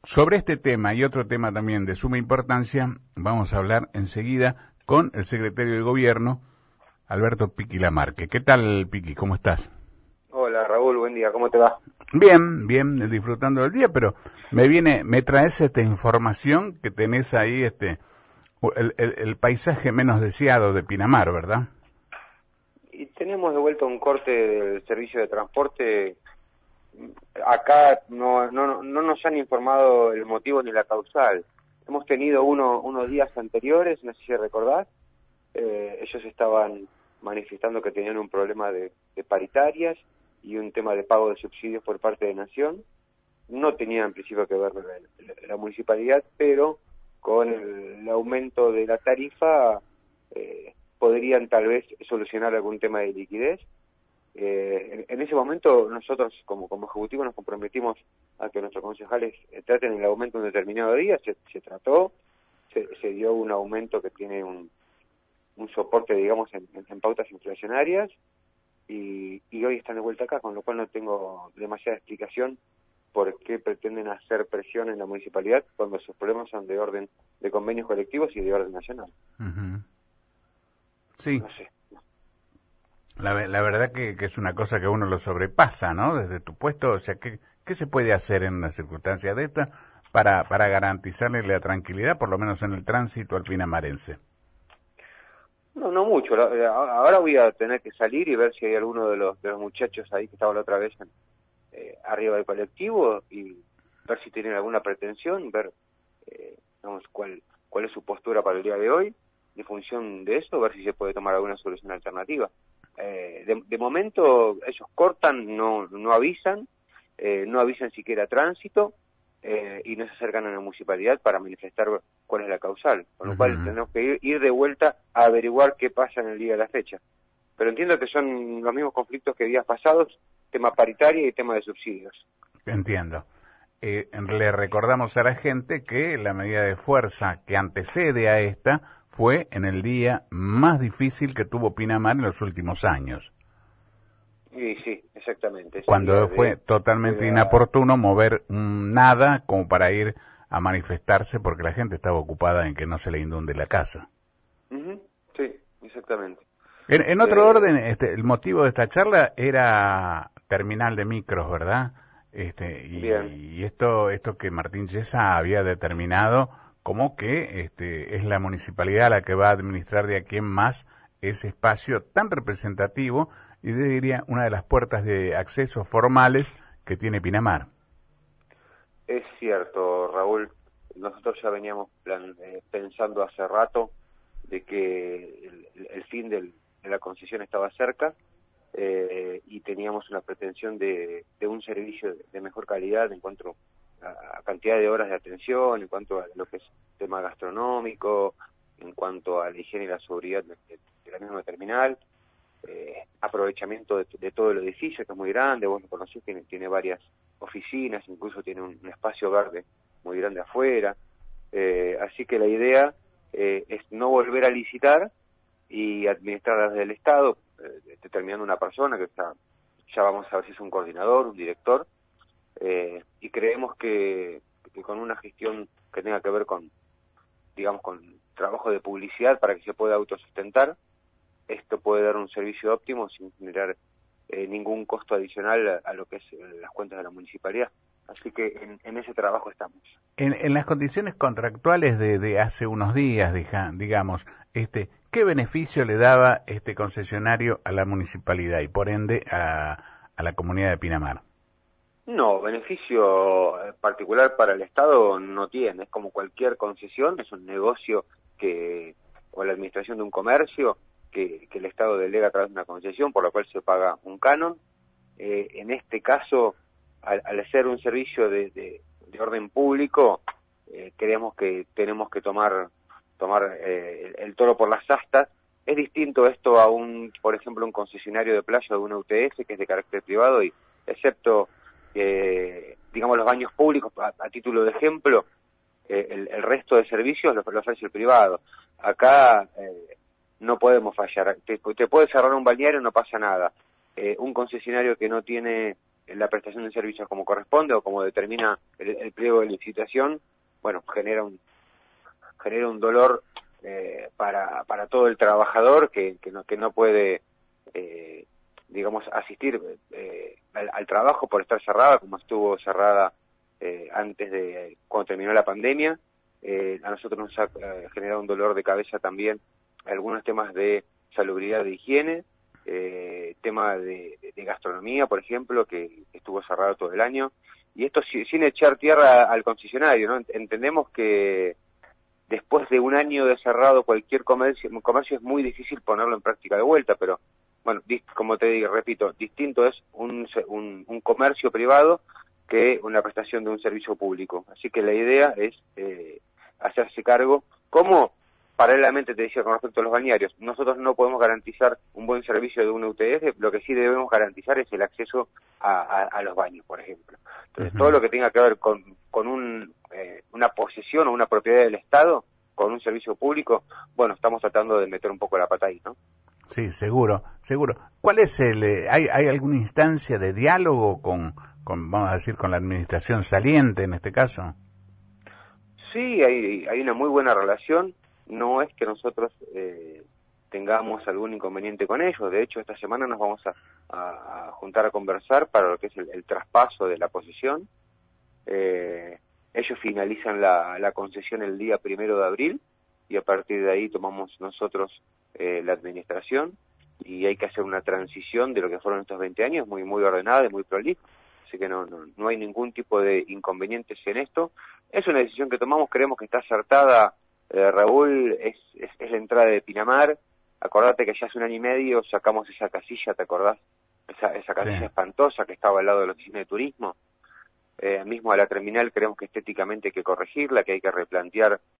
Sobre este tema y otro tema también de suma importancia, vamos a hablar enseguida con el secretario de Gobierno, Alberto Piqui Lamarque. ¿Qué tal, Piqui? ¿Cómo estás? Hola, Raúl, buen día, ¿cómo te va? Bien, bien, disfrutando del día, pero me traes esta información que tenés ahí, el paisaje menos deseado de Pinamar, ¿verdad? Y tenemos de vuelta un corte del servicio de transporte. Acá no nos han informado el motivo ni la causal. Hemos tenido unos días anteriores, no sé si recordás, ellos estaban manifestando que tenían un problema de paritarias y un tema de pago de subsidios por parte de Nación. No tenía en principio que ver la municipalidad, pero con el aumento de la tarifa podrían tal vez solucionar algún tema de liquidez. En ese momento nosotros como ejecutivo nos comprometimos a que nuestros concejales traten el aumento en un determinado día. Se trató, se dio un aumento que tiene un soporte, digamos, en pautas inflacionarias, y hoy están de vuelta acá, con lo cual no tengo demasiada explicación por qué pretenden hacer presión en la municipalidad cuando sus problemas son de orden de convenios colectivos y de orden nacional. Uh-huh. Sí. No sé. La verdad que es una cosa que uno lo sobrepasa, ¿no? Desde tu puesto, o sea, ¿qué se puede hacer en una circunstancia de esta para garantizarle la tranquilidad, por lo menos en el tránsito al pinamarense? No mucho. Ahora voy a tener que salir y ver si hay alguno de los muchachos ahí que estaba la otra vez arriba del colectivo y ver si tienen alguna pretensión, ver digamos, cuál es su postura para el día de hoy. En función de eso, ver si se puede tomar alguna solución alternativa. De momento ellos cortan, no avisan, no avisan siquiera tránsito, y no se acercan a la municipalidad para manifestar cuál es la causal, con lo cual tenemos que ir de vuelta a averiguar qué pasa en el día de la fecha. Pero entiendo que son los mismos conflictos que días pasados, tema paritario y tema de subsidios. Entiendo. Le recordamos a la gente que la medida de fuerza que antecede a esta fue en el día más difícil que tuvo Pinamar en los últimos años. Y sí, exactamente. Cuando fue totalmente inoportuno mover nada como para ir a manifestarse porque la gente estaba ocupada en que no se le inunde la casa. Sí, exactamente. En otro orden, el motivo de esta charla era terminal de micros, ¿verdad? Y esto que Martín Yesa había determinado como que es la municipalidad la que va a administrar de aquí en más ese espacio tan representativo y yo diría una de las puertas de acceso formales que tiene Pinamar. Es cierto, Raúl. Nosotros ya veníamos pensando hace rato de que el fin de la concesión estaba cerca, y teníamos una pretensión de un servicio de mejor calidad en cuanto a cantidad de horas de atención, en cuanto a lo que es tema gastronómico, en cuanto a la higiene y la seguridad de la misma terminal, aprovechamiento de todo el edificio, que es muy grande, vos lo conocés, tiene varias oficinas, incluso tiene un espacio verde muy grande afuera, así que la idea es no volver a licitar y administrar desde el Estado, determinando una persona que ya vamos a ver si es un coordinador, un director, y creemos que con una gestión que tenga que ver con trabajo de publicidad para que se pueda autosustentar, esto puede dar un servicio óptimo sin generar ningún costo adicional a lo que es las cuentas de la municipalidad. Así que en ese trabajo estamos. En las condiciones contractuales de hace unos días, digamos, ¿qué beneficio le daba este concesionario a la municipalidad y por ende a la comunidad de Pinamar? No, beneficio particular para el Estado no tiene. Es como cualquier concesión, es un negocio o la administración de un comercio que el Estado delega a través de una concesión, por la cual se paga un canon. En este caso, al ser un servicio de orden público, creemos que tenemos que tomar el toro por las astas. Es distinto esto a por ejemplo, un concesionario de playa de una UTS que es de carácter privado y, excepto, digamos, los baños públicos, a título de ejemplo, el resto de servicios los ofrece el privado. Acá no podemos fallar. Te puede cerrar un balneario, no pasa nada. Un concesionario que no tiene la prestación de servicios como corresponde o como determina el pliego de licitación, bueno, genera un dolor para todo el trabajador que no puede, digamos, asistir al trabajo por estar cerrada, como estuvo cerrada antes de cuando terminó la pandemia. A nosotros nos ha generado un dolor de cabeza también algunos temas de salubridad, de higiene, tema de gastronomía, por ejemplo, que estuvo cerrado todo el año, y esto sin echar tierra al concesionario, ¿no? Entendemos que después de un año de cerrado cualquier comercio es muy difícil ponerlo en práctica de vuelta, pero bueno, como te digo, repito, distinto es un comercio privado que una prestación de un servicio público. Así que la idea es hacerse cargo, como paralelamente te decía con respecto a los balnearios, nosotros no podemos garantizar un buen servicio de una UTS, lo que sí debemos garantizar es el acceso a los baños, por ejemplo. Entonces, todo lo que tenga que ver con una posesión o una propiedad del Estado, con un servicio público, bueno, estamos tratando de meter un poco la pata ahí, ¿no? Sí, seguro, seguro. ¿Cuál es hay alguna instancia de diálogo con, vamos a decir, con la administración saliente en este caso? Sí, hay una muy buena relación. No es que nosotros tengamos algún inconveniente con ellos. De hecho, esta semana nos vamos a juntar a conversar para lo que es el traspaso de la posesión. Ellos finalizan la concesión el día 1 de abril y a partir de ahí tomamos nosotros la administración, y hay que hacer una transición de lo que fueron estos 20 años muy ordenada y muy prolija. Así que no hay ningún tipo de inconvenientes en esto. Es una decisión que tomamos, creemos que está acertada, Raúl, es la entrada de Pinamar. Acordate que ya hace 1 año y medio sacamos esa casilla, ¿te acordás? Esa casilla espantosa que estaba al lado de la oficina de turismo. Mismo a la terminal creemos que estéticamente hay que corregirla, que hay que replantear